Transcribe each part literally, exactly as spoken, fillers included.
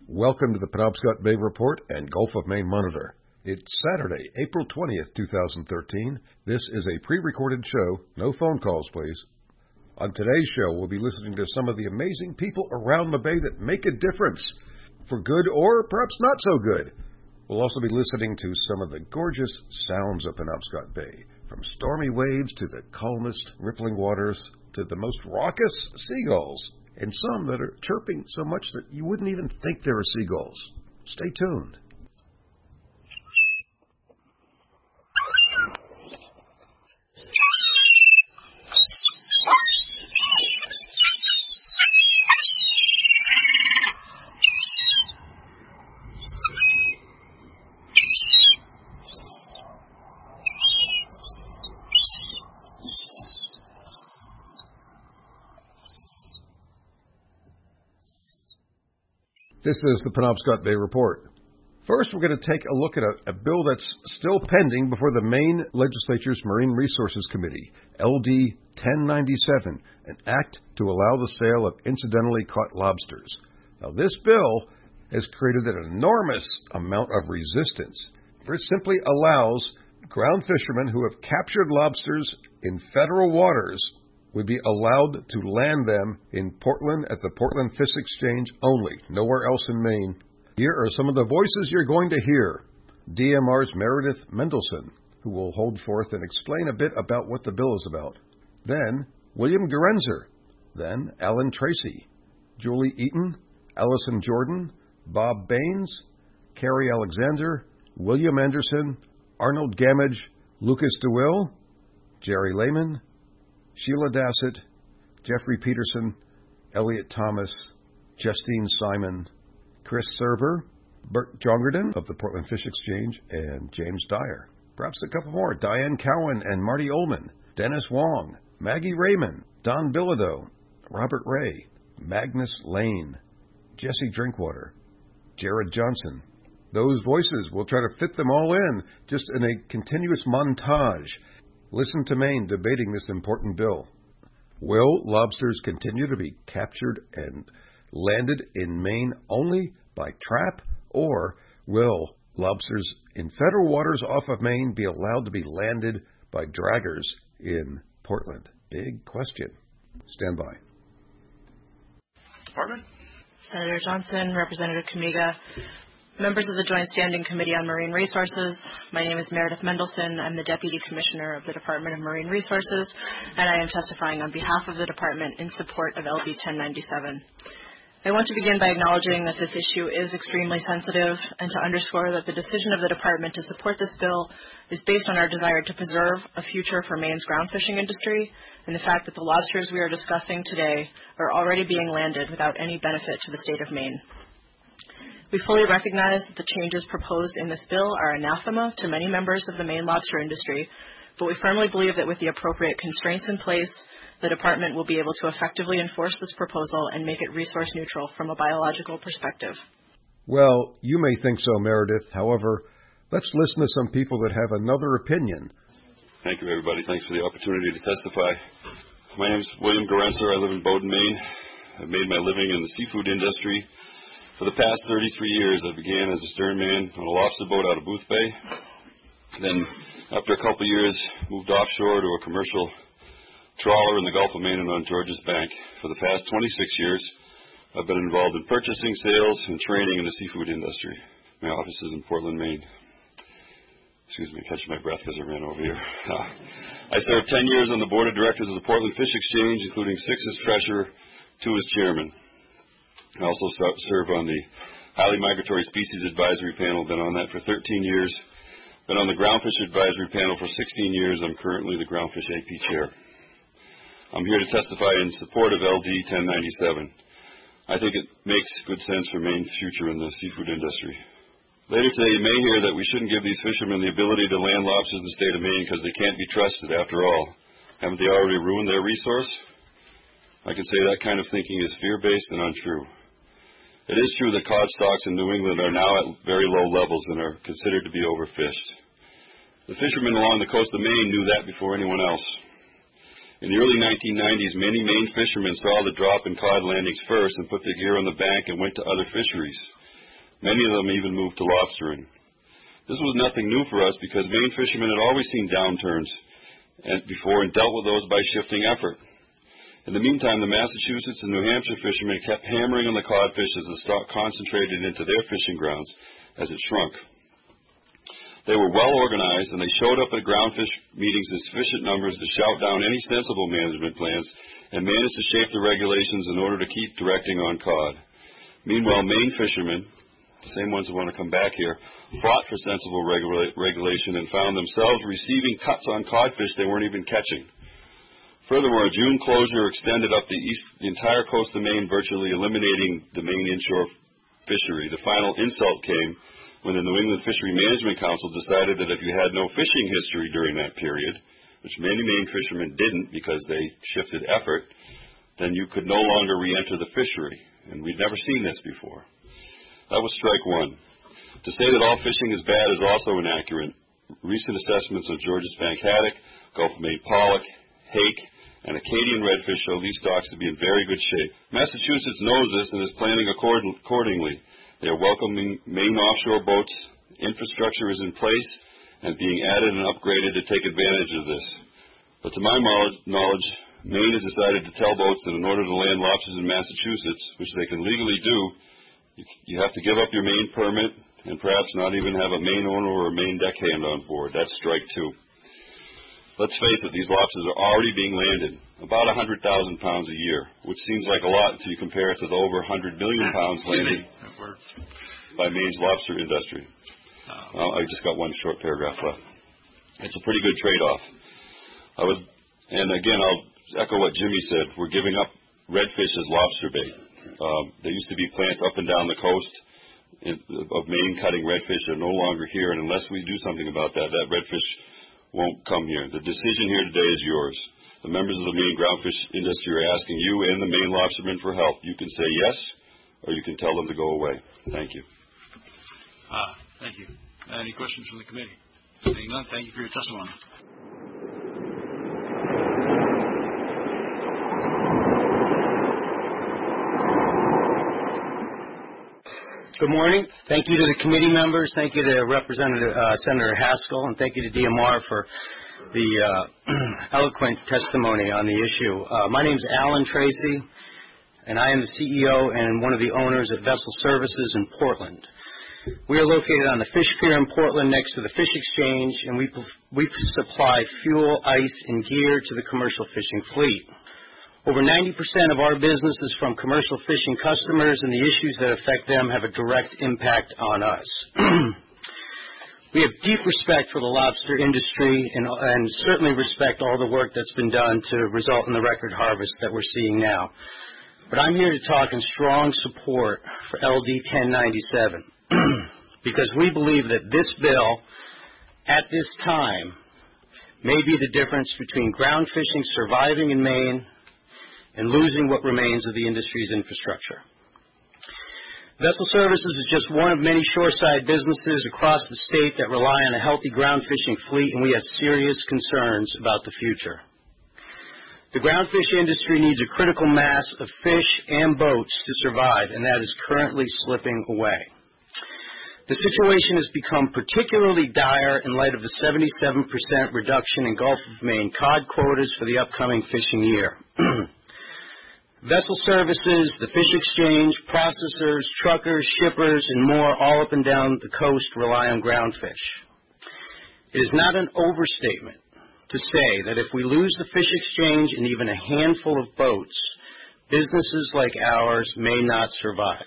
Welcome to the Penobscot Bay Report and Gulf of Maine Monitor. It's Saturday, April twentieth, two thousand thirteen. This is a pre-recorded show. No phone calls, please. On today's show, we'll be listening to some of the amazing people around the bay that make a difference, for good or perhaps not so good. We'll also be listening to some of the gorgeous sounds of Penobscot Bay, from stormy waves to the calmest rippling waters to the most raucous seagulls, and some that are chirping so much that you wouldn't even think they were seagulls. Stay tuned. This is the Penobscot Bay Report. First, we're going to take a look at a, a bill that's still pending before the Maine Legislature's Marine Resources Committee, L D ten ninety-seven, an act to allow the sale of incidentally caught lobsters. Now, this bill has created an enormous amount of resistance, for it simply allows ground fishermen who have captured lobsters in federal waters would be allowed to land them in Portland at the Portland Fish Exchange only, nowhere else in Maine. Here are some of the voices you're going to hear. D M R's Meredith Mendelson, who will hold forth and explain a bit about what the bill is about. Then, William Garenzer. Then, Alan Tracy, Julie Eaton, Allison Jordan, Bob Baines, Carrie Alexander, William Anderson, Arnold Gamage, Lucas DeWill, Jerry Lehman, Sheila Dassett, Jeffrey Peterson, Elliot Thomas, Justine Simon, Chris Server, Bert Jongerden of the Portland Fish Exchange, and James Dyer. Perhaps a couple more. Diane Cowan and Marty Ullman, Dennis Wong, Maggie Raymond, Don Bilodeau, Robert Ray, Magnus Lane, Jesse Drinkwater, Jared Johnson. Those voices, we'll try to fit them all in, just in a continuous montage. Listen to Maine debating this important bill. Will lobsters continue to be captured and landed in Maine only by trap, or will lobsters in federal waters off of Maine be allowed to be landed by draggers in Portland? Big question. Stand by. Department. Senator Johnson, Representative Kamiga, members of the Joint Standing Committee on Marine Resources. My name is Meredith Mendelson. I'm the Deputy Commissioner of the Department of Marine Resources, and I am testifying on behalf of the Department in support of L D ten ninety-seven. I want to begin by acknowledging that this issue is extremely sensitive and to underscore that the decision of the Department to support this bill is based on our desire to preserve a future for Maine's ground fishing industry and the fact that the lobsters we are discussing today are already being landed without any benefit to the state of Maine. We fully recognize that the changes proposed in this bill are anathema to many members of the Maine lobster industry, but we firmly believe that with the appropriate constraints in place, the Department will be able to effectively enforce this proposal and make it resource neutral from a biological perspective. Well, you may think so, Meredith. However, let's listen to some people that have another opinion. Thank you, everybody. Thanks for the opportunity to testify. My name is William Garenzer. I live in Bowdoin, Maine. I've made my living in the seafood industry. For the past thirty-three years, I began as a sternman on a lobster boat out of Booth Bay. Then, after a couple of years, moved offshore to a commercial trawler in the Gulf of Maine and on Georges Bank. For the past twenty-six years, I've been involved in purchasing, sales, and training in the seafood industry. My office is in Portland, Maine. Excuse me, catching my breath because I ran over here. Uh, I served ten years on the board of directors of the Portland Fish Exchange, including six as treasurer, two as chairman. I also serve on the Highly Migratory Species Advisory Panel. Been on that for thirteen years. Been on the Groundfish Advisory Panel for sixteen years. I'm currently the Groundfish A P Chair. I'm here to testify in support of L D ten ninety-seven. I think it makes good sense for Maine's future in the seafood industry. Later today, you may hear that we shouldn't give these fishermen the ability to land lobsters in the state of Maine because they can't be trusted after all. Haven't they already ruined their resource? I can say that kind of thinking is fear-based and untrue. It is true that cod stocks in New England are now at very low levels and are considered to be overfished. The fishermen along the coast of Maine knew that before anyone else. In the early nineteen nineties, many Maine fishermen saw the drop in cod landings first and put their gear on the bank and went to other fisheries. Many of them even moved to lobstering. This was nothing new for us because Maine fishermen had always seen downturns and before and dealt with those by shifting effort. In the meantime, the Massachusetts and New Hampshire fishermen kept hammering on the codfish as the stock concentrated into their fishing grounds as it shrunk. They were well organized, and they showed up at groundfish meetings in sufficient numbers to shout down any sensible management plans and managed to shape the regulations in order to keep directing on cod. Meanwhile, Maine fishermen, the same ones who want to come back here, fought for sensible regula- regulation and found themselves receiving cuts on codfish they weren't even catching. Furthermore, a June closure extended up the, east, the entire coast of Maine, virtually eliminating the Maine inshore fishery. The final insult came when the New England Fishery Management Council decided that if you had no fishing history during that period, which many Maine fishermen didn't because they shifted effort, then you could no longer re-enter the fishery. And we'd never seen this before. That was strike one. To say that all fishing is bad is also inaccurate. Recent assessments of Georges Bank haddock, Gulf of Maine pollock, hake, and Acadian redfish show these stocks to be in very good shape. Massachusetts knows this and is planning accord- accordingly. They are welcoming Maine offshore boats. Infrastructure is in place and being added and upgraded to take advantage of this. But to my knowledge, Maine has decided to tell boats that in order to land lobsters in Massachusetts, which they can legally do, you, you have to give up your Maine permit and perhaps not even have a Maine owner or a Maine deckhand on board. That's strike two. Let's face it, these lobsters are already being landed, about one hundred thousand pounds a year, which seems like a lot until you compare it to the over one hundred million pounds landed by Maine's lobster industry. Uh, I just got one short paragraph left. It's a pretty good trade-off. I would, and again, I'll echo what Jimmy said. We're giving up redfish as lobster bait. Um, there used to be plants up and down the coast in, of Maine cutting redfish. They're no longer here, and unless we do something about that, that redfish won't come here. The decision here today is yours. The members of the Maine groundfish industry are asking you and the Maine lobstermen for help. You can say yes, or you can tell them to go away. Thank you. Ah, thank you. Any questions from the committee? Seeing none, thank you for your testimony. Good morning. Thank you to the committee members. Thank you to Representative uh, Senator Haskell, and thank you to D M R for the uh, eloquent testimony on the issue. Uh, my name is Alan Tracy, and I am the C E O and one of the owners of Vessel Services in Portland. We are located on the Fish Pier in Portland next to the Fish Exchange, and we, we supply fuel, ice, and gear to the commercial fishing fleet. Over ninety percent of our business is from commercial fishing customers, and the issues that affect them have a direct impact on us. We have deep respect for the lobster industry and, and certainly respect all the work that's been done to result in the record harvest that we're seeing now. But I'm here to talk in strong support for L D ten ninety-seven because we believe that this bill, at this time, may be the difference between ground fishing surviving in Maine and losing what remains of the industry's infrastructure. Vessel Services is just one of many shoreside businesses across the state that rely on a healthy ground fishing fleet, and we have serious concerns about the future. The ground fish industry needs a critical mass of fish and boats to survive, and that is currently slipping away. The situation has become particularly dire in light of the seventy-seven percent reduction in Gulf of Maine cod quotas for the upcoming fishing year. Vessel Services, the Fish Exchange, processors, truckers, shippers, and more all up and down the coast rely on ground fish. It is not an overstatement to say that if we lose the Fish Exchange and even a handful of boats, businesses like ours may not survive.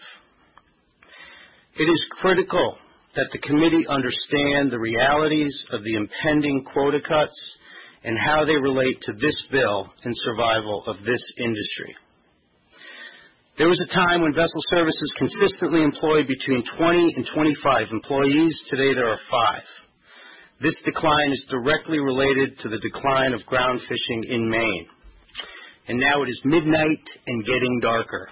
It is critical that the committee understand the realities of the impending quota cuts and how they relate to this bill and survival of this industry. There was a time when Vessel Services consistently employed between twenty and twenty-five employees. Today there are five. This decline is directly related to the decline of ground fishing in Maine. And now it is midnight and getting darker.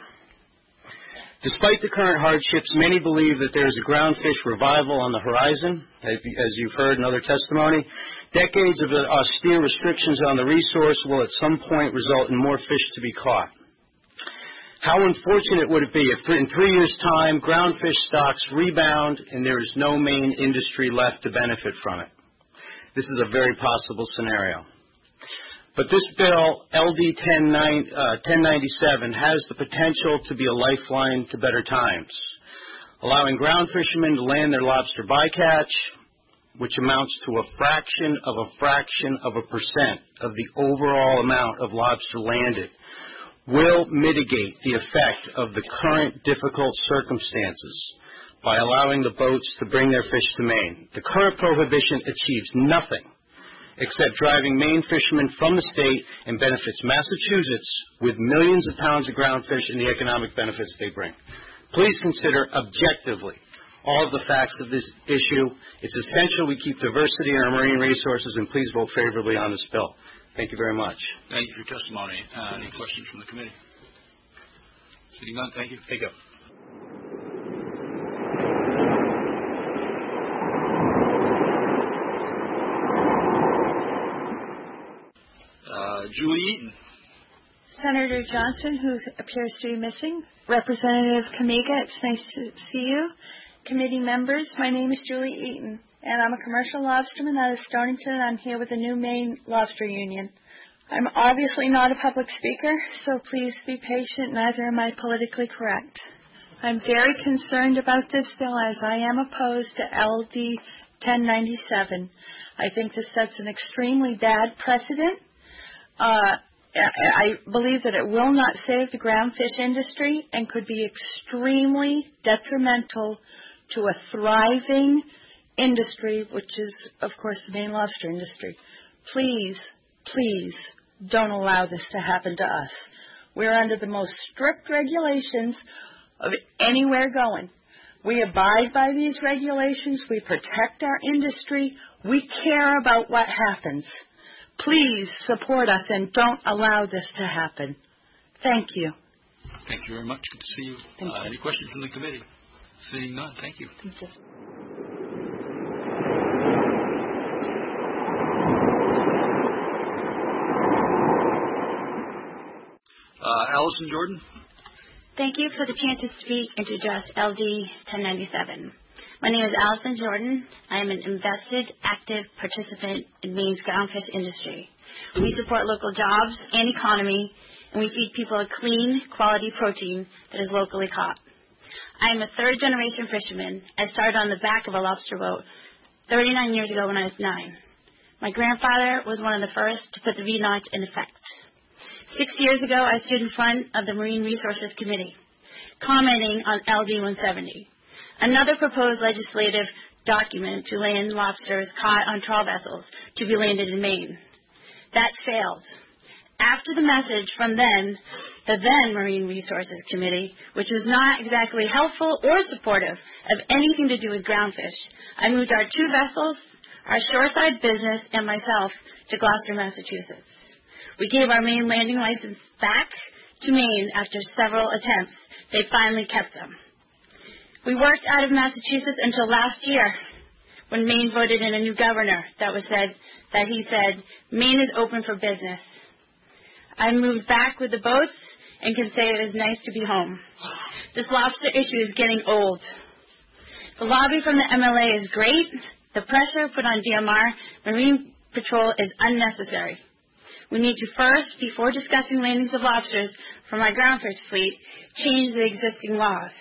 Despite the current hardships, many believe that there is a ground fish revival on the horizon, as you've heard in other testimony. Decades of austere restrictions on the resource will at some point result in more fish to be caught. How unfortunate would it be if in three years' time groundfish stocks rebound and there is no Maine industry left to benefit from it? This is a very possible scenario. But this bill, L D ten ninety-seven, has the potential to be a lifeline to better times, allowing ground fishermen to land their lobster bycatch, which amounts to a fraction of a fraction of a percent of the overall amount of lobster landed, will mitigate the effect of the current difficult circumstances by allowing the boats to bring their fish to Maine. The current prohibition achieves nothing except driving Maine fishermen from the state and benefits Massachusetts with millions of pounds of ground fish and the economic benefits they bring. Please consider objectively all of the facts of this issue. It's essential we keep diversity in our marine resources, and please vote favorably on this bill. Thank you very much. Thank you for your testimony. Uh, any questions from the committee? Seeing none, thank you. Thank you. Uh, Julie Eaton. Senator Johnson, who appears to be missing. Representative Kamiga, it's nice to see you. Committee members, my name is Julie Eaton, and I'm a commercial lobsterman out of Stonington. I'm here with the New Maine Lobster Union. I'm obviously not a public speaker, so please be patient, neither am I politically correct. I'm very concerned about this bill as I am opposed to L D ten ninety-seven. I think this sets an extremely bad precedent. Uh, I believe that it will not save the ground fish industry and could be extremely detrimental to a thriving industry, which is, of course, the Maine lobster industry. Please, please don't allow this to happen to us. We're under the most strict regulations of anywhere going. We abide by these regulations. We protect our industry. We care about what happens. Please support us and don't allow this to happen. Thank you. Thank you very much. Good to see you. Thank uh, you. Any questions from the committee? Seeing none, thank you. Thank you. Uh, Allison Jordan. Thank you for the chance to speak and to address L D ten ninety-seven. My name is Allison Jordan. I am an invested, active participant in Maine's groundfish industry. We support local jobs and economy, and we feed people a clean, quality protein that is locally caught. I am a third-generation fisherman. I started on the back of a lobster boat thirty-nine years ago when I was nine. My grandfather was one of the first to put the V-notch in effect. Six years ago, I stood in front of the Marine Resources Committee, commenting on L D one seventy. Another proposed legislative document to land lobsters caught on trawl vessels to be landed in Maine. That failed. After the message from then, the then Marine Resources Committee, which was not exactly helpful or supportive of anything to do with groundfish, I moved our two vessels, our shoreside business, and myself to Gloucester, Massachusetts. We gave our Maine landing license back to Maine after several attempts. They finally kept them. We worked out of Massachusetts until last year when Maine voted in a new governor that was said that he said, Maine is open for business. I moved back with the boats and can say it is nice to be home. This lobster issue is getting old. The lobby from the M L A is great. The pressure put on D M R Marine Patrol is unnecessary. We need to first, before discussing landings of lobsters from our groundfish fleet, change the existing laws.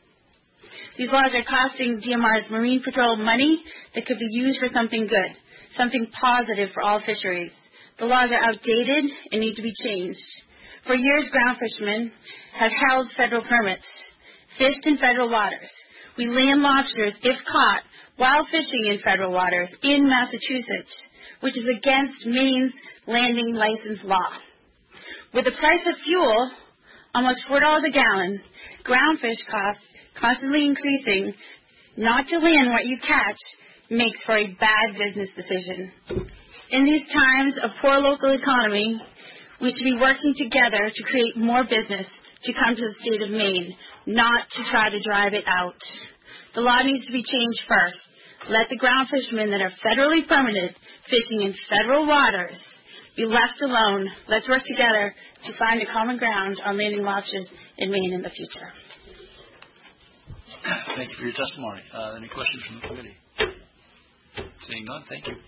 These laws are costing D M R's Marine Patrol money that could be used for something good, something positive for all fisheries. The laws are outdated and need to be changed. For years, ground fishermen have held federal permits, fished in federal waters. We land lobsters, if caught, while fishing in federal waters in Massachusetts, which is against Maine's landing license law. With the price of fuel, almost four dollars a gallon, groundfish costs constantly increasing, not to land what you catch makes for a bad business decision. In these times of poor local economy, we should be working together to create more business to come to the state of Maine, not to try to drive it out. The law needs to be changed first. Let the ground fishermen that are federally permitted fishing in federal waters be left alone. Let's work together to find a common ground on landing lobsters in Maine in the future. Thank you for your testimony. Uh, any questions from the committee? Seeing none, thank you.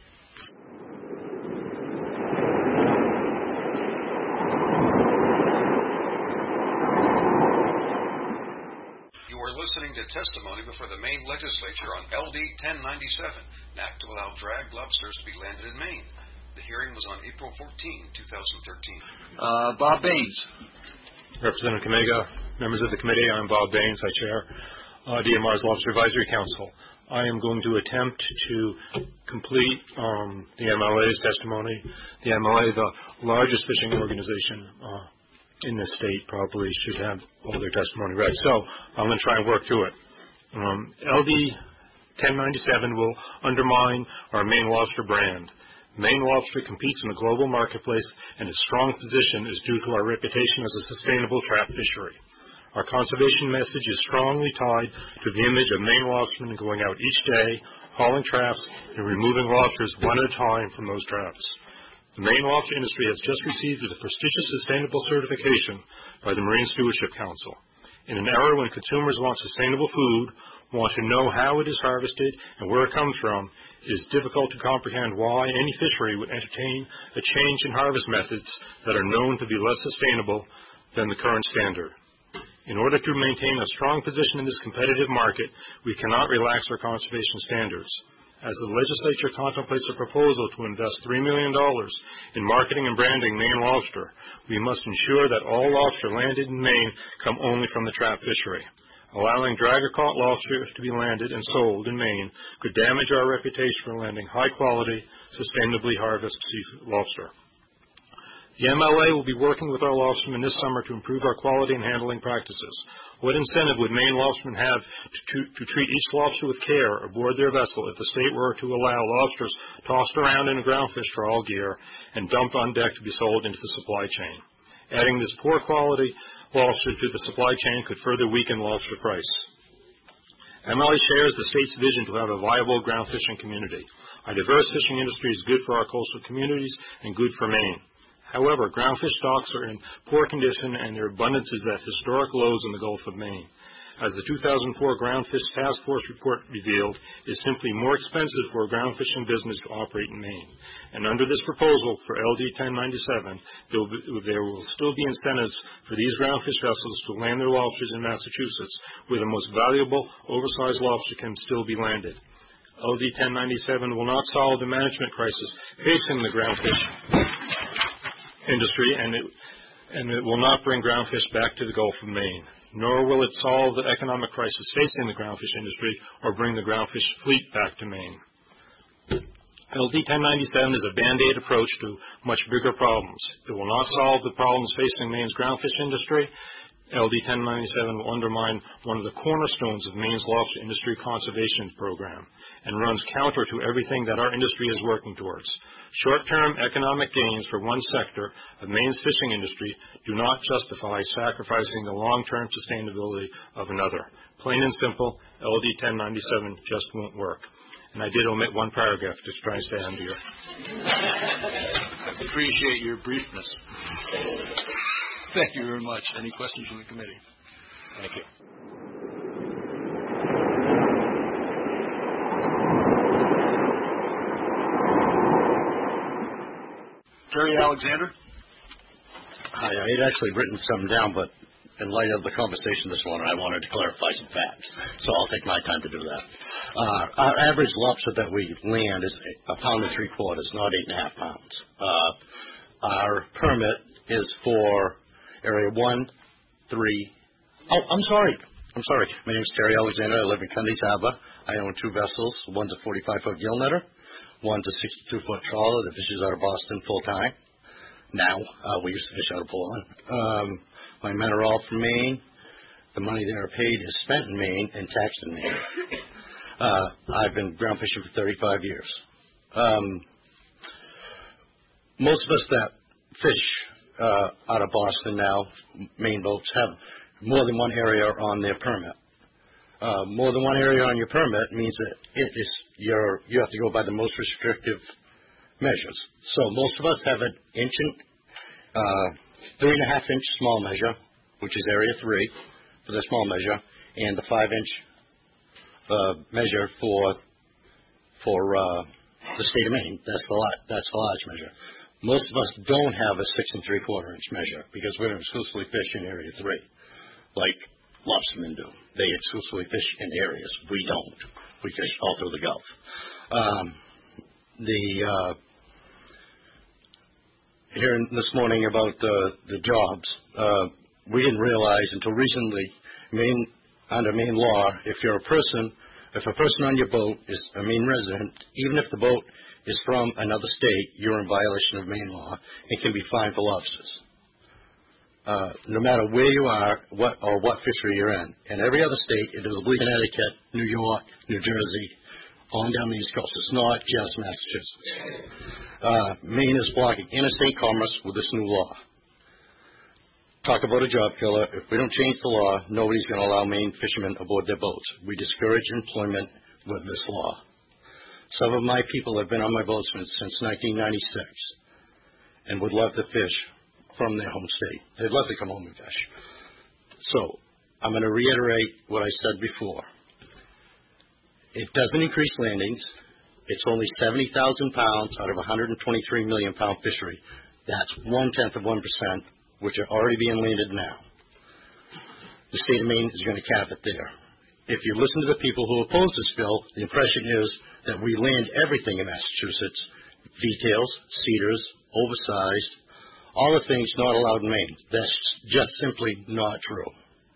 You are listening to testimony before the Maine legislature on L D ten ninety-seven, an act to allow dragged lobsters to be landed in Maine. The hearing was on April fourteenth, twenty thirteen. Uh, Bob Baines. Representative Kamiga, members of the committee, I'm Bob Baines, I chair uh, D M R's Lobster Advisory Council. I am going to attempt to complete um, the M L A's testimony. The M L A, the largest fishing organization uh, in the state, probably should have all their testimony read. So I'm going to try and work through it. Um, L D ten ninety-seven will undermine our Maine lobster brand. Maine lobster competes in the global marketplace, and its strong position is due to our reputation as a sustainable trap fishery. Our conservation message is strongly tied to the image of Maine lobstermen going out each day, hauling traps, and removing lobsters one at a time from those traps. The Maine lobster industry has just received the prestigious sustainable certification by the Marine Stewardship Council. In an era when consumers want sustainable food, want to know how it is harvested and where it comes from, it is difficult to comprehend why any fishery would entertain a change in harvest methods that are known to be less sustainable than the current standard. In order to maintain a strong position in this competitive market, we cannot relax our conservation standards. As the legislature contemplates a proposal to invest three million dollars in marketing and branding Maine lobster, we must ensure that all lobster landed in Maine come only from the trap fishery. Allowing dragger-caught lobster to be landed and sold in Maine could damage our reputation for landing high-quality, sustainably harvested seafood lobster. The M L A will be working with our lobstermen this summer to improve our quality and handling practices. What incentive would Maine lobstermen have to, to, to treat each lobster with care aboard their vessel if the state were to allow lobsters tossed around in a groundfish trawl gear and dumped on deck to be sold into the supply chain? Adding this poor quality lobster to the supply chain could further weaken lobster price. M L A shares the state's vision to have a viable ground fishing community. Our diverse fishing industry is good for our coastal communities and good for Maine. However, groundfish stocks are in poor condition and their abundance is at historic lows in the Gulf of Maine. As the two thousand four Groundfish Task Force report revealed, it is simply more expensive for a groundfishing business to operate in Maine. And under this proposal for L D ten ninety-seven, there will, be, there will still be incentives for these groundfish vessels to land their lobsters in Massachusetts, where the most valuable, oversized lobster can still be landed. L D ten ninety-seven will not solve the management crisis facing the groundfish industry, and it, and it will not bring groundfish back to the Gulf of Maine, nor will it solve the economic crisis facing the groundfish industry or bring the groundfish fleet back to Maine. L D ten ninety-seven is a Band-Aid approach to much bigger problems. It will not solve the problems facing Maine's groundfish industry. L D ten ninety-seven will undermine one of the cornerstones of Maine's lobster industry conservation program and runs counter to everything that our industry is working towards. Short-term economic gains for one sector of Maine's fishing industry do not justify sacrificing the long-term sustainability of another. Plain and simple, L D ten ninety-seven just won't work. And I did omit one paragraph to try and stay under your. I appreciate your briefness. Thank you very much. Any questions from the committee? Thank you. Terry Alexander. Hi, I had actually written something down, but in light of the conversation this morning, I wanted to clarify some facts. So I'll take my time to do that. Uh, our average lobster that we land is a pound and three quarters, not eight and a half pounds. Uh, our permit is for area one, three. Oh, I'm sorry. I'm sorry. My name is Terry Alexander. I live in Cundy's Harbor. I own two vessels. One's a forty-five foot gill netter. One's a sixty-two foot trawler that fishes out of Boston full time. Now, uh, we used to fish out of Portland. Um, my men are all from Maine. The money they are paid is spent in Maine and taxed in Maine. Uh, I've been ground fishing for thirty-five years. Um, most of us that fish uh, out of Boston now, Maine boats, have more than one area on their permit. Uh, more than one area on your permit means that it is your, you have to go by the most restrictive measures. So most of us have an inch and uh, three and a half inch small measure, which is area three for the small measure, and the five inch uh, measure for for uh, the state of Maine. That's the lot. That's the large measure. Most of us don't have a six and three quarter inch measure because we're exclusively fish in area three, like lobstermen do. They exclusively fish in areas. We don't. We fish all through the Gulf. Um, the uh, hearing this morning about uh, the jobs, uh, we didn't realize until recently, Maine, under Maine law, if you're a person, if a person on your boat is a Maine resident, even if the boat is from another state, you're in violation of Maine law and can be fined for lobsters. Uh, no matter where you are, what or what fishery you're in. In every other state, it is legal. Connecticut, New York, New Jersey, on down the East Coast. It's not just Massachusetts. Uh, Maine is blocking interstate commerce with this new law. Talk about a job killer. If we don't change the law, nobody's going to allow Maine fishermen aboard their boats. We discourage employment with this law. Some of my people have been on my boats since nineteen ninety-six and would love to fish from their home state. They'd love to come home and fish. So I'm going to reiterate what I said before. It doesn't increase landings. It's only seventy thousand pounds out of a one hundred twenty-three million pound fishery. That's one-tenth of one percent, which are already being landed now. The state of Maine is going to cap it there. If you listen to the people who oppose this bill, the impression is that we land everything in Massachusetts, V-tails, cedars, oversized, all the things not allowed in Maine. That's just simply not true.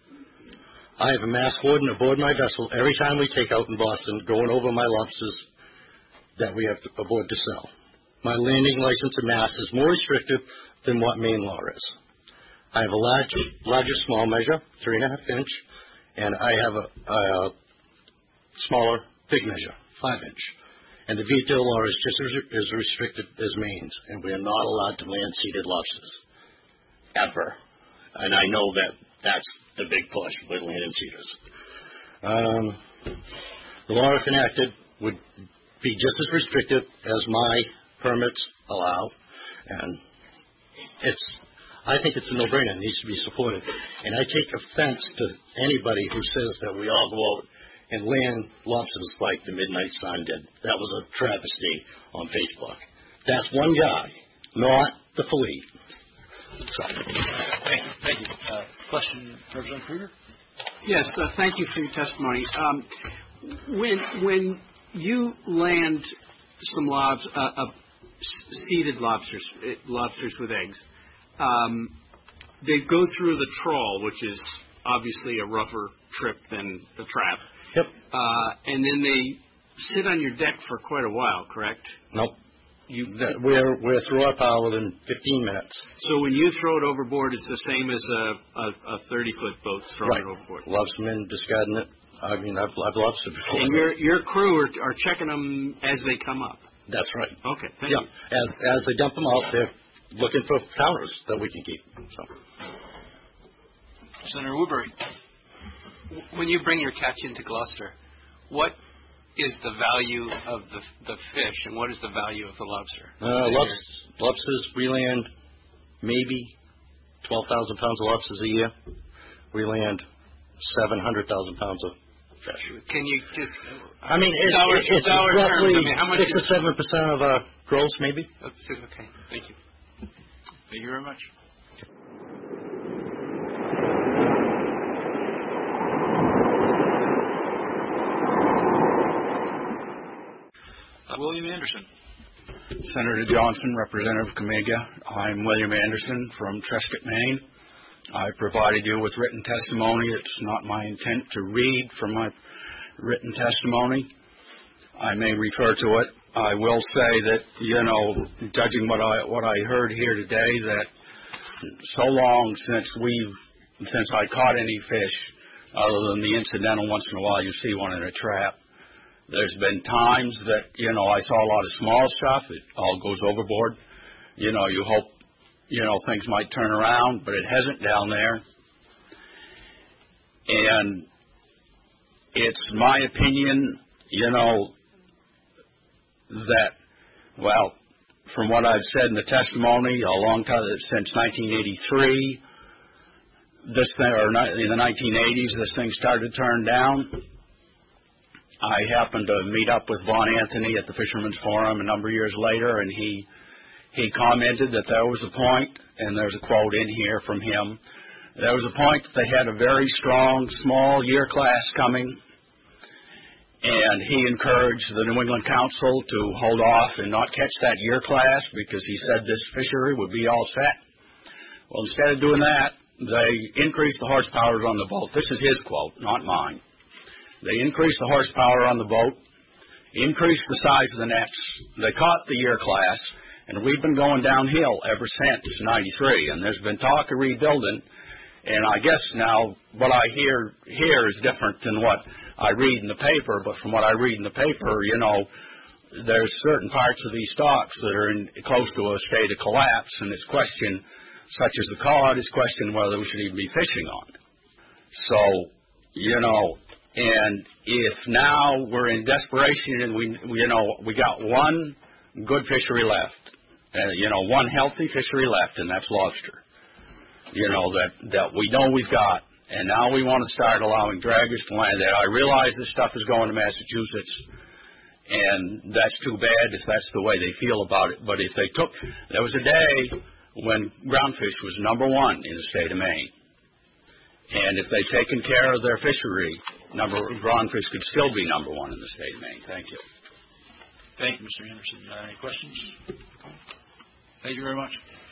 I have a mast warden aboard my vessel every time we take out in Boston, going over my lobsters that we have aboard to sell. My landing license and mast is more restrictive than what Maine law is. I have a large, larger small measure, three and a half inch, and I have a, a smaller big measure, five inch. And the V-tail law is just as, as restricted as Maine's, and we are not allowed to land seeded lobsters, ever. And I know that that's the big push with landing seeders. Um, the law, if enacted, would be just as restrictive as my permits allow, and it's, I think it's a no-brainer. It needs to be supported. And I take offense to anybody who says that we all go out and land lobsters like the Midnight Sun did. That was a travesty on Facebook. That's one guy, not the fleet. So. Thank you. Thank you. Uh, question, Representative Kruger? Yes, uh, thank you for your testimony. Um, when when you land some lobs, uh, uh, seeded lobsters, uh, lobsters with eggs, um, they go through the trawl, which is obviously a rougher trip than the trap. Yep. Uh, and then they sit on your deck for quite a while, correct? Nope. You, we're we're through our pile within fifteen minutes. So when you throw it overboard, it's the same as a a thirty foot boat throwing right. it overboard. Lobstermen discarding it. I mean, I've I've lobstered before. And your your crew are, are checking them as they come up. That's right. Okay. Thank yeah. you. As as they dump them out, they're looking for counters that we can keep. So. Senator Woodbury. When you bring your catch into Gloucester, what is the value of the the fish, and what is the value of the lobster? Uh, lobsters, lobsters, we land maybe twelve thousand pounds of lobsters a year. We land seven hundred thousand pounds of fish. Can you just? I mean, it's, dollar, it's dollar roughly terms, I mean, how much six or seven percent of our gross, maybe. Okay, thank you. Thank you very much. William Anderson. Senator Johnson, Representative Kamiga. I'm William Anderson from Trescott, Maine. I provided you with written testimony. It's not my intent to read from my written testimony. I may refer to it. I will say that, you know, judging what I what I heard here today, that so long since we've since I caught any fish, other than the incidental once in a while you see one in a trap. There's been times that, you know, I saw a lot of small stuff. It all goes overboard. You know, you hope, you know, things might turn around, but it hasn't down there. And it's my opinion, you know, that, well, from what I've said in the testimony, a long time, since nineteen eighty-three, this thing, or in the nineteen eighties, this thing started to turn down. I happened to meet up with Vaughn Anthony at the Fisherman's Forum a number of years later, and he he commented that there was a point, and there's a quote in here from him, there was a point that they had a very strong, small year class coming, and he encouraged the New England Council to hold off and not catch that year class because he said this fishery would be all set. Well, instead of doing that, they increased the horsepowers on the boat. This is his quote, not mine. They increased the horsepower on the boat, increased the size of the nets. They caught the year class, and we've been going downhill ever since ninety-three, and there's been talk of rebuilding. And I guess now what I hear here is different than what I read in the paper, but from what I read in the paper, you know, there's certain parts of these stocks that are in, close to a state of collapse, and it's question, such as the cod, it's question whether we should even be fishing on it. So, you know, and if now we're in desperation and we, we you know, we got one good fishery left, uh, you know, one healthy fishery left, and that's lobster. You know, that, that we know we've got, and now we want to start allowing draggers to land there. I realize this stuff is going to Massachusetts, and that's too bad if that's the way they feel about it. But if they took, there was a day when groundfish was number one in the state of Maine. And if they'd taken care of their fishery, number groundfish could still be number one in the state of Maine. Thank you. Thank you, Mister Anderson. Uh, any questions? Thank you very much.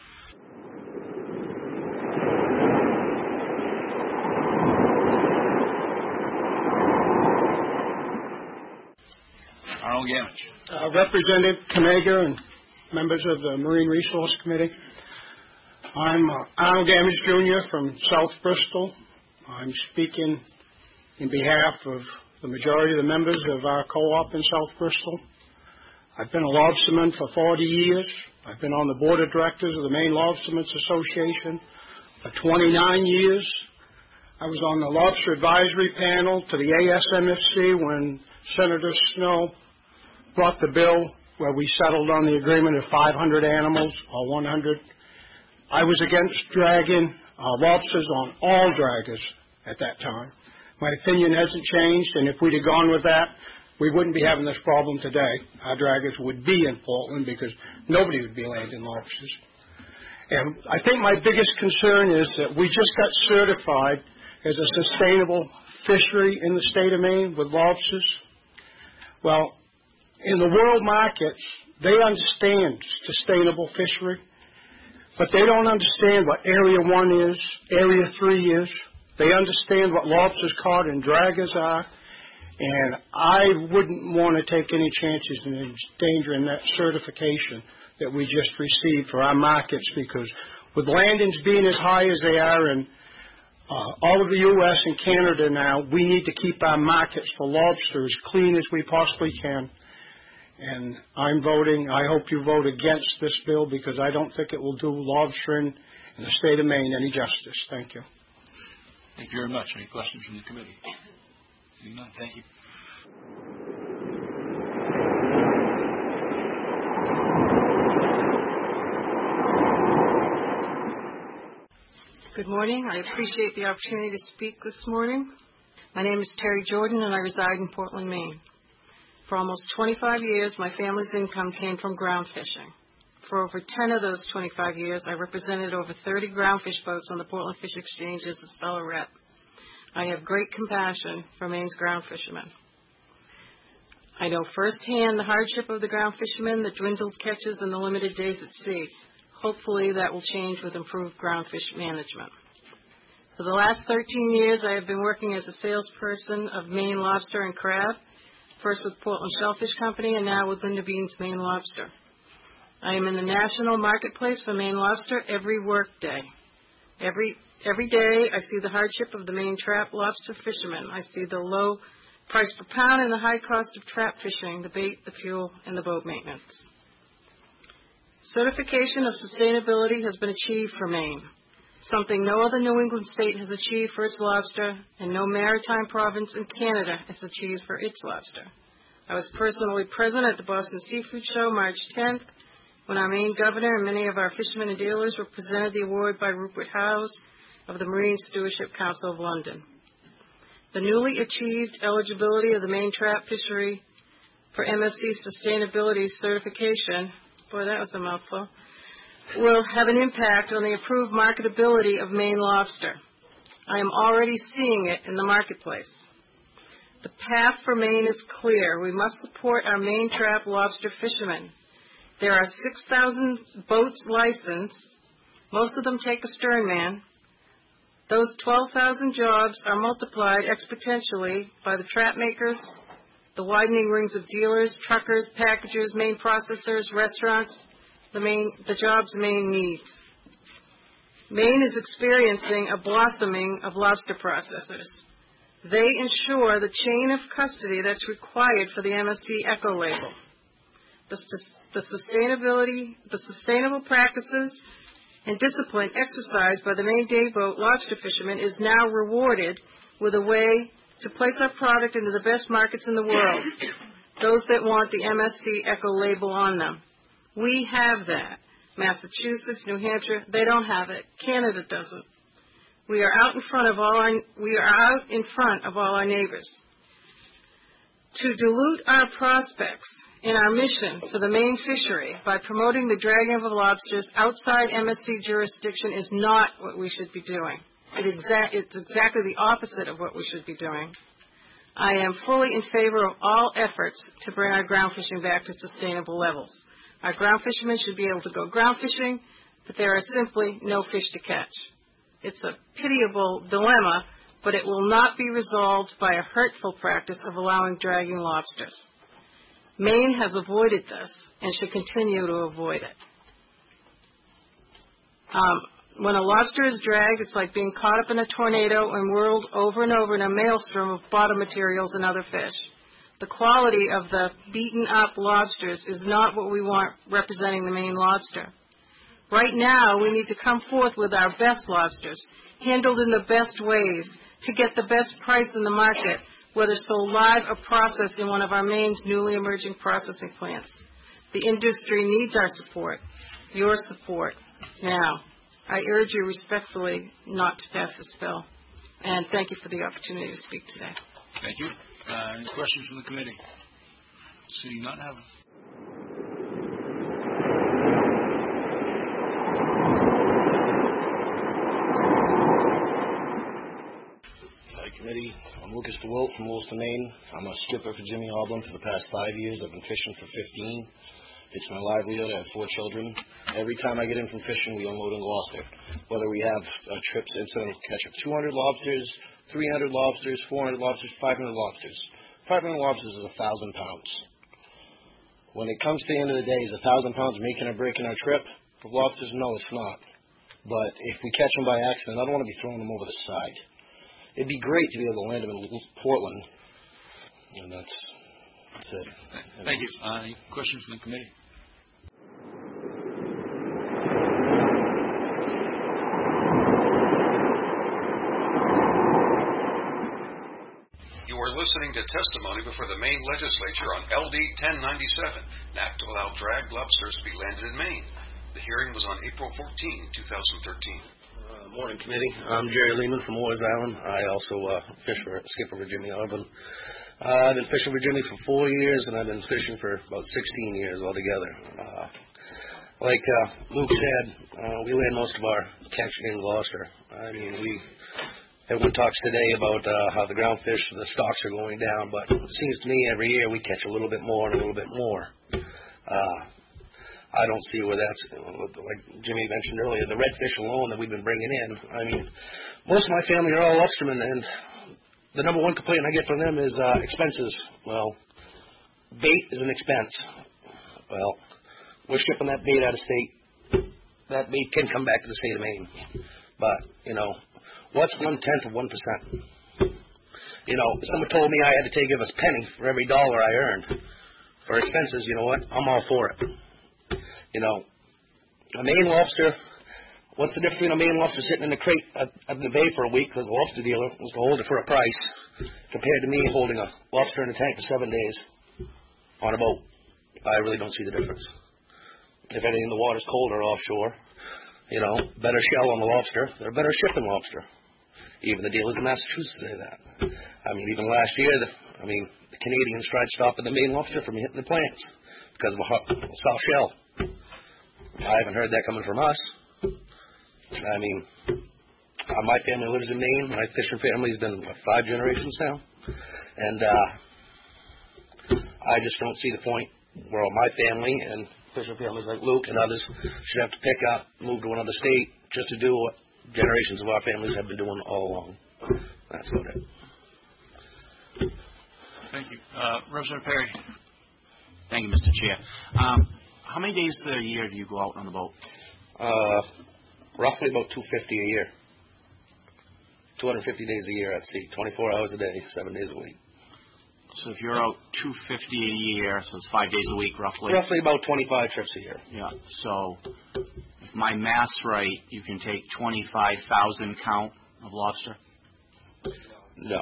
Arnold Gamage. Uh, Representative Kamiga and members of the Marine Resource Committee. I'm uh, Arnold Gamage, Junior from South Bristol. I'm speaking in behalf of the majority of the members of our co-op in South Bristol. I've been a lobsterman for forty years. I've been on the board of directors of the Maine Lobstermen's Association for twenty-nine years. I was on the lobster advisory panel to the A S M F C when Senator Snow brought the bill where we settled on the agreement of five hundred animals or one hundred. I was against dragging uh, lobsters on all draggers at that time. My opinion hasn't changed, and if we'd have gone with that, we wouldn't be having this problem today. Our draggers would be in Portland because nobody would be landing lobsters. And I think my biggest concern is that we just got certified as a sustainable fishery in the state of Maine with lobsters. Well, in the world markets, they understand sustainable fishery, but they don't understand what Area one is, Area three is. They understand what lobsters caught and draggers are, and I wouldn't want to take any chances in endangering that certification that we just received for our markets, because with landings being as high as they are in uh, all of the U S and Canada now, we need to keep our markets for lobster as clean as we possibly can. And I'm voting, I hope you vote against this bill, because I don't think it will do lobstering in the state of Maine any justice. Thank you. Thank you very much. Any questions from the committee? Seeing none, thank you. Good morning. I appreciate the opportunity to speak this morning. My name is Terry Jordan, and I reside in Portland, Maine. For almost twenty-five years, my family's income came from ground fishing. For over ten of those twenty-five years, I represented over thirty groundfish boats on the Portland Fish Exchange as a seller rep. I have great compassion for Maine's ground fishermen. I know firsthand the hardship of the ground fishermen, the dwindled catches, and the limited days at sea. Hopefully that will change with improved groundfish management. For the last thirteen years, I have been working as a salesperson of Maine lobster and crab, first with Portland Shellfish Company and now with Linda Bean's Maine Lobster. I am in the national marketplace for Maine lobster every work day. Every, every day I see the hardship of the Maine trap lobster fishermen. I see the low price per pound and the high cost of trap fishing, the bait, the fuel, and the boat maintenance. Certification of sustainability has been achieved for Maine, something no other New England state has achieved for its lobster, and no maritime province in Canada has achieved for its lobster. I was personally present at the Boston Seafood Show March tenth, when our Maine governor and many of our fishermen and dealers were presented the award by Rupert Howes of the Marine Stewardship Council of London. The newly achieved eligibility of the Maine trout fishery for M S C sustainability certification, boy, that was a mouthful, will have an impact on the improved marketability of Maine lobster. I am already seeing it in the marketplace. The path for Maine is clear. We must support our Maine trap lobster fishermen. There are six thousand boats licensed. Most of them take a sternman. Those twelve thousand jobs are multiplied exponentially by the trap makers, the widening rings of dealers, truckers, packagers, Maine processors, restaurants, the, Maine, the jobs Maine needs. Maine is experiencing a blossoming of lobster processors. They ensure the chain of custody that's required for the M S C Eco label. The, the sustainability, the sustainable practices and discipline exercised by the Maine day boat lobster fishermen is now rewarded with a way to place our product into the best markets in the world, those that want the M S C Eco label on them. We have that. Massachusetts, New Hampshire, they don't have it. Canada doesn't. We are out in front of all our we are out in front of all our neighbors. To dilute our prospects in our mission for the Maine fishery by promoting the dragging of lobsters outside M S C jurisdiction is not what we should be doing. It exa- it's exactly the opposite of what we should be doing. I am fully in favor of all efforts to bring our ground fishing back to sustainable levels. Our ground fishermen should be able to go ground fishing, but there are simply no fish to catch. It's a pitiable dilemma, but it will not be resolved by a hurtful practice of allowing dragging lobsters. Maine has avoided this and should continue to avoid it. Um, when a lobster is dragged, it's like being caught up in a tornado and whirled over and over in a maelstrom of bottom materials and other fish. The quality of the beaten-up lobsters is not what we want representing the Maine lobster. Right now, we need to come forth with our best lobsters, handled in the best ways, to get the best price in the market, whether sold live or processed in one of our Maine's newly emerging processing plants. The industry needs our support, your support, now. I urge you respectfully not to pass this bill. And thank you for the opportunity to speak today. Thank you. Uh, any questions from the committee? Seeing none, have. Hi, committee. I'm Lucas DeWitt from Williston, Maine. I'm a skipper for Jimmy Oblin for the past five years. I've been fishing for fifteen. It's my livelihood. I have four children. Every time I get in from fishing, we unload in Gloucester. Whether we have uh, trips into catch of two hundred lobsters, three hundred lobsters, four hundred lobsters, five hundred lobsters. five hundred lobsters is one thousand pounds. When it comes to the end of the day, is one thousand pounds making or breaking our trip? For lobsters, no, it's not. But if we catch them by accident, I don't want to be throwing them over the side. It'd be great to be able to land them in Portland. And that's, that's it. Thank you. Uh, any questions from the committee? Listening to testimony before the Maine legislature on L D ten ninety-seven, an act to allow dragged lobsters to be landed in Maine. The hearing was on April fourteenth, twenty thirteen. Uh, morning, committee. I'm Jerry Lehman from Moores Island. I also uh, fish for skipper for Jimmy Oblin. Uh, I've been fishing for Jimmy for four years, and I've been fishing for about sixteen years altogether. Uh, like uh, Luke said, uh, we land most of our catching in Gloucester. I mean, we... Everyone talks today about uh, how the ground fish, the stocks are going down, but it seems to me every year we catch a little bit more and a little bit more. Uh, I don't see where that's, like Jimmy mentioned earlier, the redfish alone that we've been bringing in. I mean, most of my family are all lobstermen, and the number one complaint I get from them is uh, expenses. Well, bait is an expense. Well, we're shipping that bait out of state. That bait can come back to the state of Maine. But, you know, what's one-tenth of one percent? You know, if someone told me I had to take give us a penny for every dollar I earned for expenses, you know what? I'm all for it. You know, a Maine lobster, what's the difference between a Maine lobster sitting in a crate at, at the bay for a week because the lobster dealer was to hold it for a price compared to me holding a lobster in a tank for seven days on a boat? I really don't see the difference. if anything, the water's colder offshore. You know, better shell on the lobster. They're better shipping lobster. Even the dealers in Massachusetts say that. I mean, even last year, the, I mean, the Canadians tried stopping the Maine lobster from hitting the plants because of a hot, soft shell. I haven't heard that coming from us. I mean, uh, my family lives in Maine. My fishing family's been what, five generations now. And uh, I just don't see the point where my family and fishing families like Luke and others should have to pick up, move to another state just to do what generations of our families have been doing all along. That's about it. Thank you. Uh, Representative Perry. Thank you, Mister Chair. Um, how many days a year do you go out on the boat? Uh, roughly about two hundred fifty a year. two hundred fifty days a year at sea, twenty-four hours a day, seven days a week. So if you're out two hundred fifty a year, so it's five days a week roughly. Roughly about twenty-five trips a year. Yeah. So if my math's right, you can take twenty-five thousand count of lobster? No.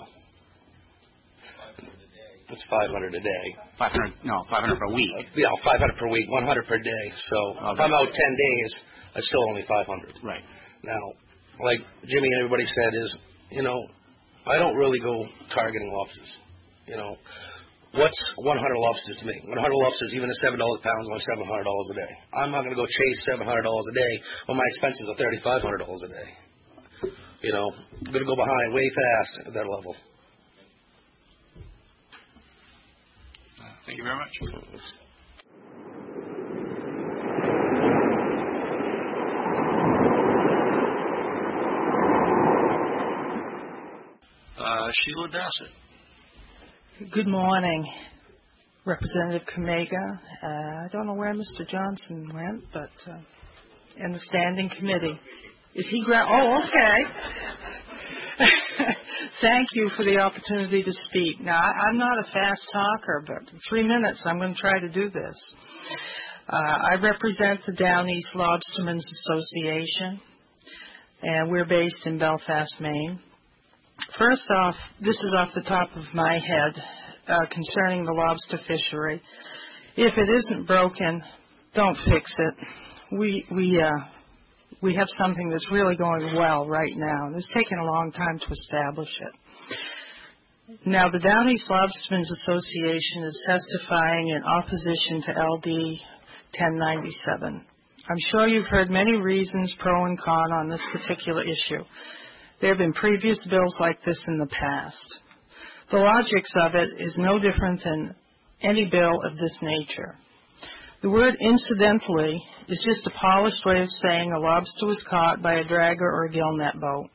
It's five hundred a day. five hundred, no, five hundred per week. Uh, yeah, five hundred per week, one hundred per day. So oh, if I'm out ten days, that's still only five hundred. Right. Now, like Jimmy and everybody said is, you know, I don't really go targeting lobsters. You know, what's one hundred lobsters to me? one hundred lobsters, even at seven dollars a pound, is only seven hundred dollars a day. I'm not going to go chase seven hundred dollars a day when my expenses are thirty-five hundred dollars a day. You know, I'm going to go behind way fast at that level. Thank you very much. Uh, Sheila Dassett. Good morning, Representative Comega. Uh, I don't know where Mister Johnson went, but uh, in the standing committee. Is he gra- Oh, okay. Thank you for the opportunity to speak. Now, I, I'm not a fast talker, but in three minutes I'm going to try to do this. Uh, I represent the Down East Lobstermen's Association, and we're based in Belfast, Maine. First off, this is off the top of my head uh, concerning the lobster fishery. If it isn't broken, don't fix it. We we uh, we have something that's really going well right now. It's taken a long time to establish it. Now, the Down East Lobstermen's Association is testifying in opposition to L D ten ninety-seven. I'm sure you've heard many reasons pro and con on this particular issue. There have been previous bills like this in the past. The logics of it is no different than any bill of this nature. The word incidentally is just a polished way of saying a lobster was caught by a dragger or a gillnet boat.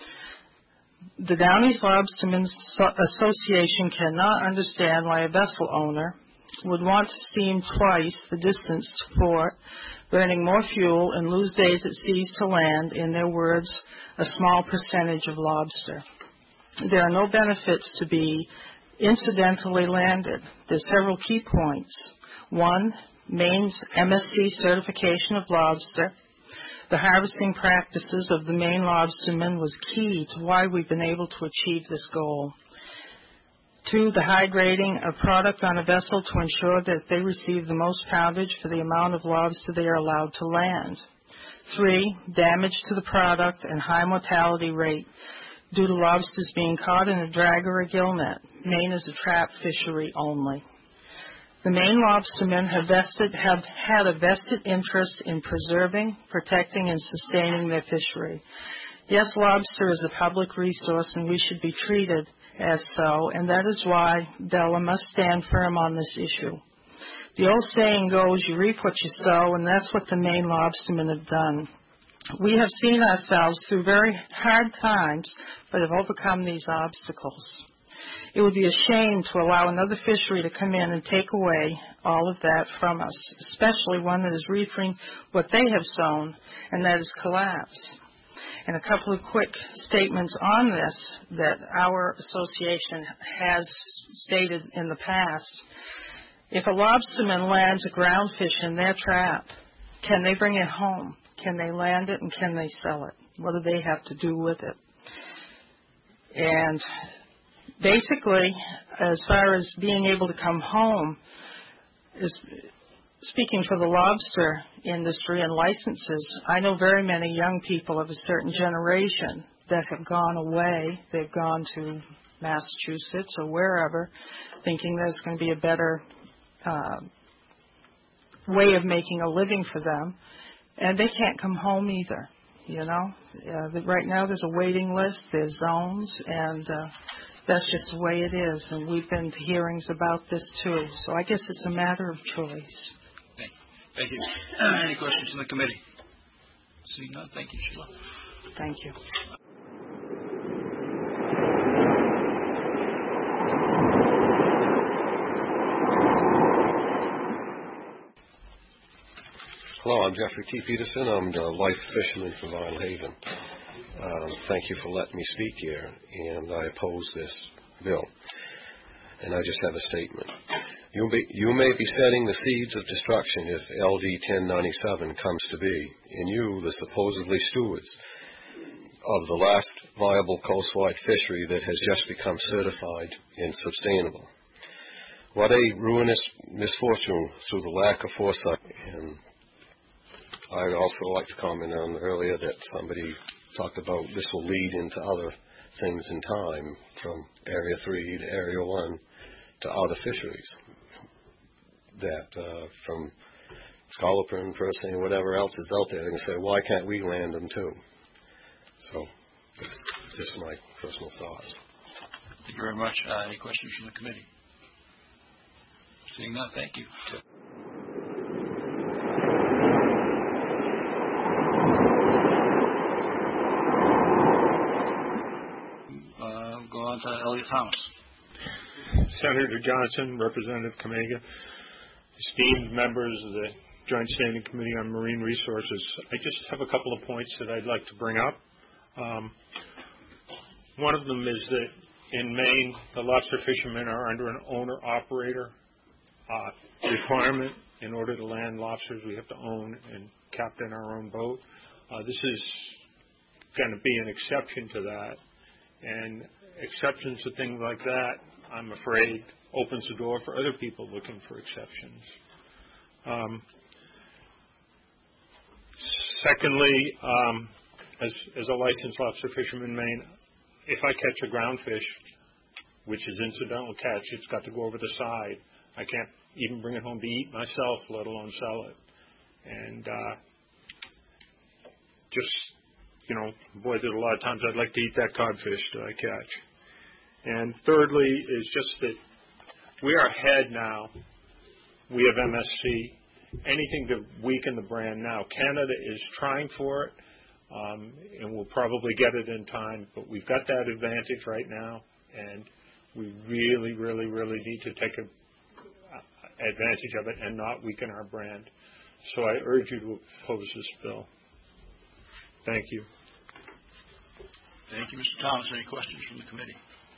The Down East Lobstermen's Association cannot understand why a vessel owner would want to steam twice the distance to port, burning more fuel and lose days at seas to land, in their words, a small percentage of lobster. There are no benefits to be incidentally landed. There's several key points. One, Maine's M S C certification of lobster. The harvesting practices of the Maine lobstermen was key to why we've been able to achieve this goal. Two, the high grading of product on a vessel to ensure that they receive the most poundage for the amount of lobster they are allowed to land. Three, damage to the product and high mortality rate due to lobsters being caught in a drag or a gillnet. Maine is a trap fishery only. The Maine lobstermen have, vested, have had a vested interest in preserving, protecting, and sustaining their fishery. Yes, lobster is a public resource, and we should be treated as so, and that is why Della must stand firm on this issue. The old saying goes, you reap what you sow, and that's what the Maine lobstermen have done. We have seen ourselves through very hard times, but have overcome these obstacles. It would be a shame to allow another fishery to come in and take away all of that from us, especially one that is reaping what they have sown, and that is collapse. And a couple of quick statements on this that our association has stated in the past. If a lobsterman lands a ground fish in their trap, can they bring it home? Can they land it and can they sell it? What do they have to do with it? And basically, as far as being able to come home, is speaking for the lobster industry and licenses, I know very many young people of a certain generation that have gone away. They've gone to Massachusetts or wherever, thinking there's going to be a better uh, way of making a living for them, and they can't come home either. You know, uh, right now there's a waiting list, there's zones, and uh, that's just the way it is. And we've been to hearings about this too. So I guess it's a matter of choice. Thank you. Thank you. Uh, any questions from the committee? Seeing none, thank you, Sheila. Thank you. Hello, I'm Jeffrey T. Peterson. I'm the life fisherman for Vinyl Haven. Um, thank you for letting me speak here, and I oppose this bill. And I just have a statement. You may, you may be setting the seeds of destruction if L D ten ninety-seven comes to be, and you, the supposedly stewards of the last viable coastwide fishery that has just become certified and sustainable. What a ruinous misfortune through the lack of foresight. And I'd also like to comment on earlier that somebody talked about this will lead into other things in time, from Area three to Area one to other fisheries. That uh, from Scolopin, Persing, whatever else is out there, they're going to say, why can't we land them too? So that's just my personal thoughts. Thank you very much. Uh, any questions from the committee? Seeing none, thank you. On to Elliot Thomas. Senator Johnson, Representative Kamiga, esteemed members of the Joint Standing Committee on Marine Resources, I just have a couple of points that I'd like to bring up. Um, one of them is that in Maine, the lobster fishermen are under an owner-operator uh, requirement. In order to land lobsters, we have to own and captain our own boat. Uh, this is going to be an exception to that, and exceptions to things like that, I'm afraid, opens the door for other people looking for exceptions. Um, secondly, um, as, as a licensed lobster fisherman in Maine, if I catch a groundfish, which is incidental catch, it's got to go over the side. I can't even bring it home to eat myself, let alone sell it. And uh, just You know, boy, there's a lot of times I'd like to eat that codfish that I catch. And thirdly is just that we are ahead now. We have M S C. Anything to weaken the brand now. Canada is trying for it, um, and we'll probably get it in time, but we've got that advantage right now, and we really, really, really need to take a, uh, advantage of it and not weaken our brand. So I urge you to oppose this bill. Thank you. Thank you, Mister Thomas. Any questions from the committee?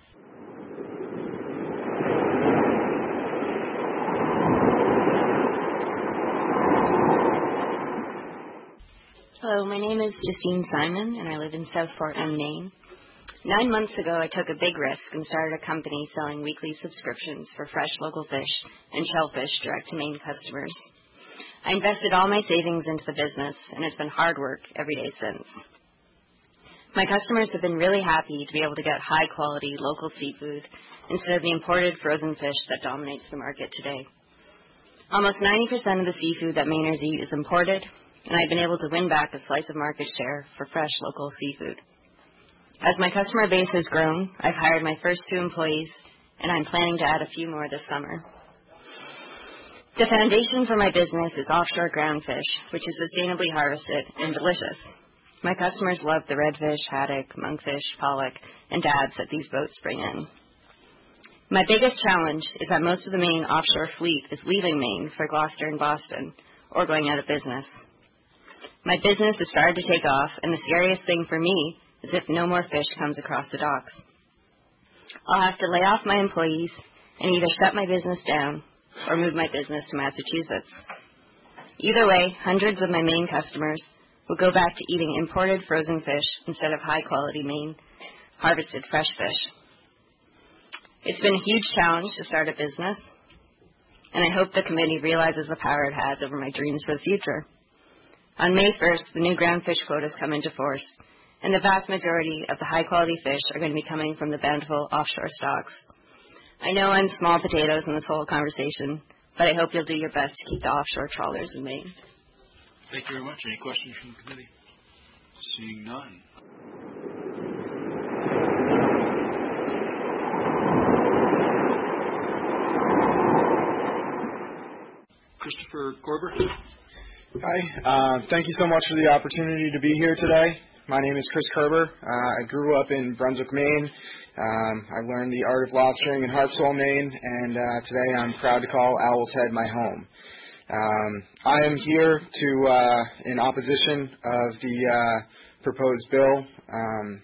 Hello, my name is Justine Simon, and I live in South Portland, Maine. Nine months ago, I took a big risk and started a company selling weekly subscriptions for fresh local fish and shellfish direct to Maine customers. I invested all my savings into the business, and it's been hard work every day since. My customers have been really happy to be able to get high-quality local seafood instead of the imported frozen fish that dominates the market today. Almost ninety percent of the seafood that Mainers eat is imported, and I've been able to win back a slice of market share for fresh local seafood. As my customer base has grown, I've hired my first two employees, and I'm planning to add a few more this summer. The foundation for my business is offshore groundfish, which is sustainably harvested and delicious. My customers love the redfish, haddock, monkfish, pollock, and dabs that these boats bring in. My biggest challenge is that most of the Maine offshore fleet is leaving Maine for Gloucester and Boston, or going out of business. My business has started to take off, and the scariest thing for me is if no more fish comes across the docks. I'll have to lay off my employees and either shut my business down or move my business to Massachusetts. Either way, hundreds of my Maine customers will go back to eating imported frozen fish instead of high-quality Maine harvested fresh fish. It's been a huge challenge to start a business. and I hope the committee realizes the power it has over my dreams for the future. On May first, the new ground fish quotas come into force, and the vast majority of the high-quality fish are going to be coming from the bountiful offshore stocks. I know I'm small potatoes in this whole conversation, but I hope you'll do your best to keep the offshore trawlers in Maine. Thank you very much. Any questions from the committee? Seeing none. Christopher Corber. Hi. Uh, thank you so much for the opportunity to be here today. My name is Chris Kerber. Uh, I grew up in Brunswick, Maine. Um, I learned the art of lobstering in Harpswell, Maine, and uh, today I'm proud to call Owl's Head my home. Um, I am here to, uh, in opposition of the uh, proposed bill. Um,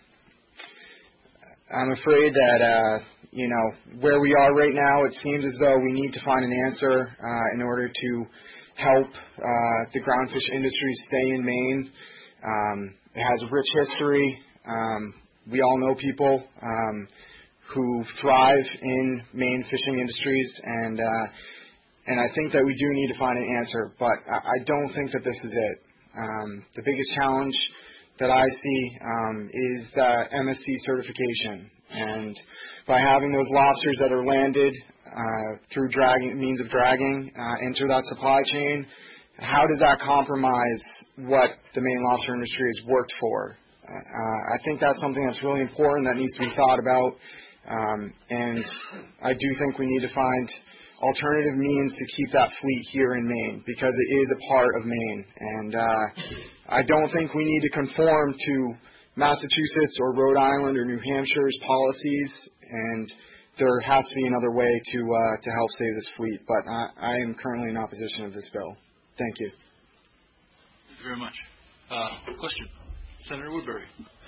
I'm afraid that, uh, you know, where we are right now, it seems as though we need to find an answer uh, in order to help uh, the groundfish industry stay in Maine. Um, it has a rich history. Um, we all know people um, who thrive in Maine fishing industries, and uh, and I think that we do need to find an answer, but I, I don't think that this is it. Um, the biggest challenge that I see um, is uh, M S C certification, and by having those lobsters that are landed uh, through dragging, means of dragging uh, enter that supply chain, how does that compromise what the Maine lobster industry has worked for? Uh, I think that's something that's really important that needs to be thought about, um, and I do think we need to find alternative means to keep that fleet here in Maine, because it is a part of Maine, and uh, I don't think we need to conform to Massachusetts or Rhode Island or New Hampshire's policies, and there has to be another way to uh, to help save this fleet. But I, I am currently in opposition of this bill. Thank you. Thank you very much. Uh, question, Senator Woodbury.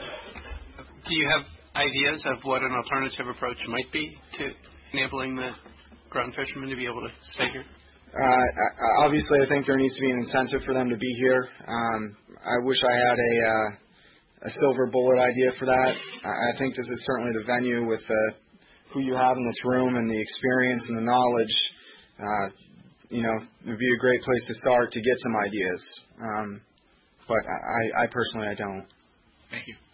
Do you have ideas of what an alternative approach might be to enabling the ground fishermen to be able to stay here? Uh, obviously, I think there needs to be an incentive for them to be here. Um, I wish I had a uh, a silver bullet idea for that. I think this is certainly the venue with uh, who you have in this room and the experience and the knowledge. Uh, you know, it would be a great place to start to get some ideas. Um, but I, I personally, I don't. Thank you.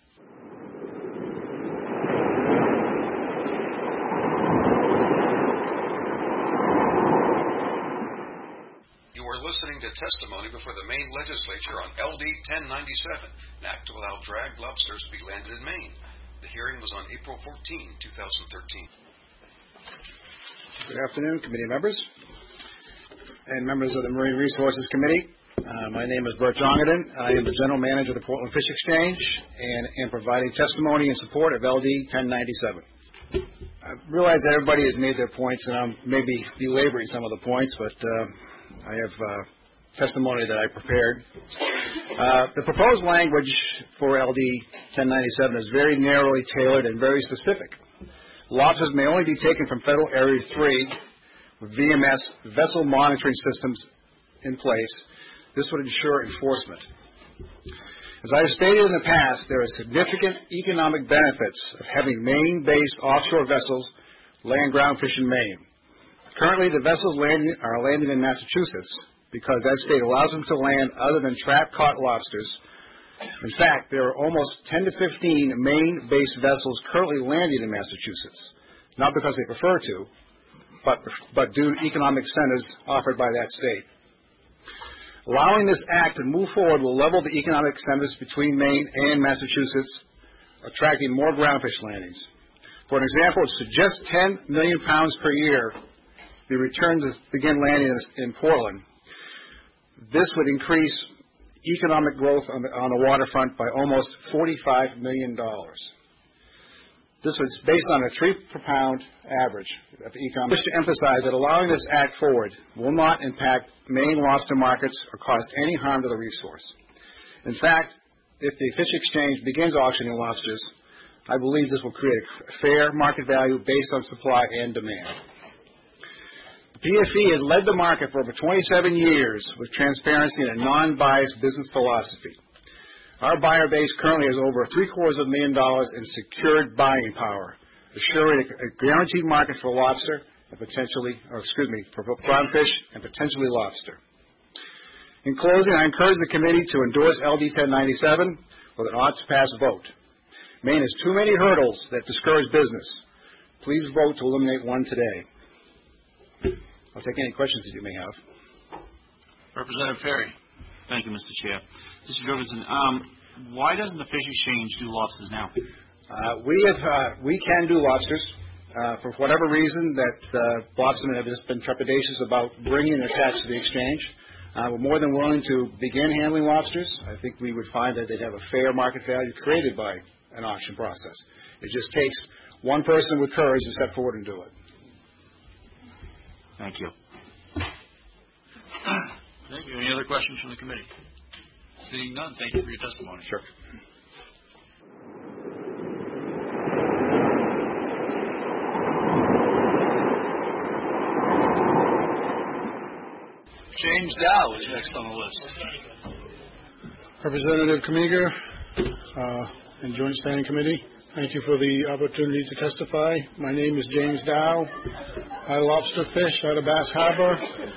You are listening to testimony before the Maine legislature on L D ten ninety-seven, an act to allow dragged lobsters to be landed in Maine. The hearing was on April fourteenth, twenty thirteen. Good afternoon, committee members and members of the Marine Resources Committee. Uh, my name is Bert Jongaden. I am the General Manager of the Portland Fish Exchange and am providing testimony in support of L D ten ninety-seven. I realize that everybody has made their points, and I'm maybe belaboring some of the points, but uh, I have uh, testimony that I prepared. Uh, the proposed language for L D ten ninety-seven is very narrowly tailored and very specific. Lobsters may only be taken from Federal Area three with V M S vessel monitoring systems in place. This would ensure enforcement. As I have stated in the past, there are significant economic benefits of having Maine-based offshore vessels land groundfish in Maine. Currently, the vessels landing are landing in Massachusetts because that state allows them to land other than trap-caught lobsters. In fact, there are almost ten to fifteen Maine-based vessels currently landing in Massachusetts, not because they prefer to, but, but due to economic incentives offered by that state. Allowing this act to move forward will level the economic incentives between Maine and Massachusetts, attracting more groundfish landings. For an example, it suggests ten million pounds per year be returned to begin landing in Portland. This would increase economic growth on the, on the waterfront by almost forty-five million dollars. This was based on a three per pound average of economic. I wish to emphasize that allowing this act forward will not impact Maine lobster markets or cause any harm to the resource. In fact, if the Fish Exchange begins auctioning lobsters, I believe this will create a fair market value based on supply and demand. The P F E has led the market for over twenty-seven years with transparency and a non-biased business philosophy. Our buyer base currently has over three quarters of a million dollars in secured buying power, assuring a guaranteed market for lobster and potentially, or excuse me, for groundfish and potentially lobster. In closing, I encourage the committee to endorse L D ten ninety-seven with an ought-to-pass vote. Maine has too many hurdles that discourage business. Please vote to eliminate one today. I'll take any questions that you may have. Representative Perry. Thank you, Mister Chair. Mister Jorgensen, um, why doesn't the Fish Exchange do lobsters now? Uh, we have, uh, we can do lobsters. Uh, for whatever reason that uh, lobstermen have just been trepidatious about bringing their catch to the exchange. Uh, we're more than willing to begin handling lobsters. I think we would find that they'd have a fair market value created by an auction process. It just takes one person with courage to step forward and do it. Thank you. Thank you. Any other questions from the committee? Seeing none, thank you for your testimony. Sure. James Dow is next on the list. Representative Kamiga uh, and Joint Standing Committee, thank you for the opportunity to testify. My name is James Dow. I lobster fish out of Bass Harbor.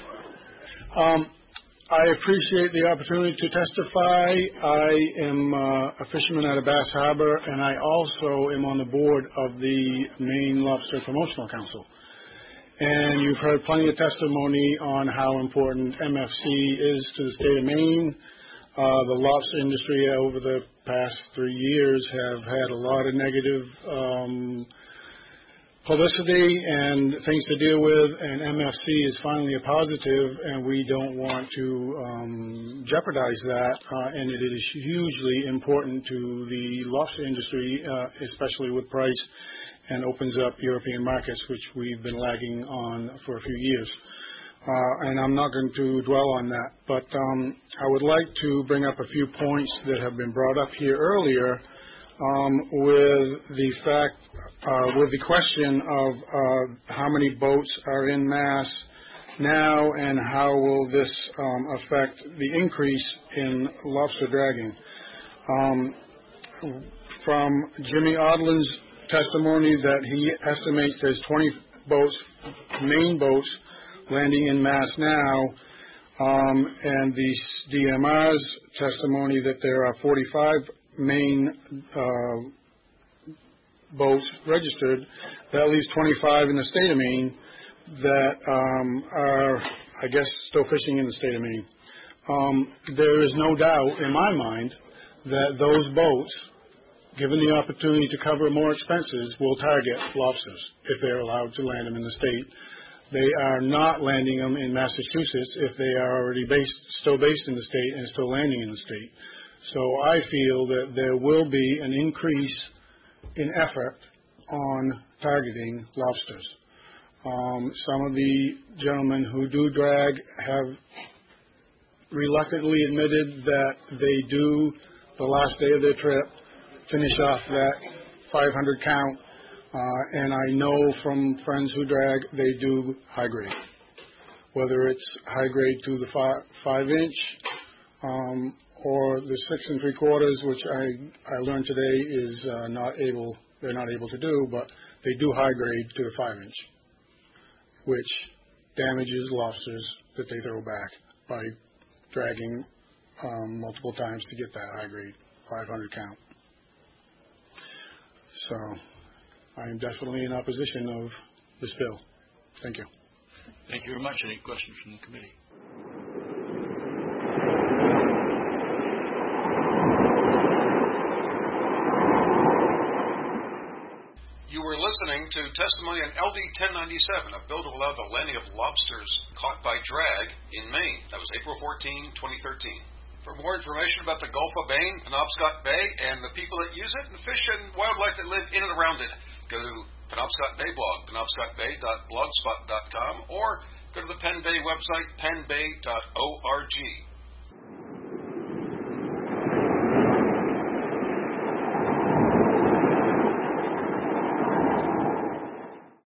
Um, I appreciate the opportunity to testify. I am uh, a fisherman out of Bass Harbor, and I also am on the board of the Maine Lobster Promotional Council. And you've heard plenty of testimony on how important M F C is to the state of Maine. Uh, the lobster industry over the past three years have had a lot of negative um, publicity and things to deal with, and M F C is finally a positive, and we don't want to um, jeopardize that, uh, and it is hugely important to the lobster industry, uh, especially with price, and opens up European markets, which we've been lagging on for a few years. Uh, and I'm not going to dwell on that, but um, I would like to bring up a few points that have been brought up here earlier um, with the fact, uh, with the question of uh, how many boats are in mass now and how will this um, affect the increase in lobster dragging. Um, from Jimmy Odlin's testimony that he estimates there's twenty boats, main boats, landing in mass now, um, and the D M R's testimony that there are forty-five main uh, boats registered. That leaves twenty-five in the state of Maine that um, are, I guess, still fishing in the state of Maine. Um, there is no doubt in my mind that those boats, given the opportunity to cover more expenses, will target lobsters if they're allowed to land them in the state. They are not landing them in Massachusetts if they are already based, still based in the state and still landing in the state. So I feel that there will be an increase in effort on targeting lobsters. Um, some of the gentlemen who do drag have reluctantly admitted that they do, the last day of their trip, finish off that five hundred count, uh, and I know from friends who drag they do high grade, whether it's high grade to the five, five inch um, or the six and three quarters, which I I learned today is uh, not able they're not able to do, but they do high grade to the five inch, which damages lobsters that they throw back by dragging um, multiple times to get that high grade five hundred count. So I am definitely in opposition of this bill. Thank you. Thank you very much. Any questions from the committee? You were listening to testimony on L D ten ninety-seven, a bill to allow the landing of lobsters caught by drag in Maine. That was April fourteenth, twenty thirteen. For more information about the Gulf of Maine, Penobscot Bay, and the people that use it, and the fish and wildlife that live in and around it, go to Penobscot Bay blog, penobscot bay dot blogspot dot com, or go to the Penn Bay website, penn bay dot org.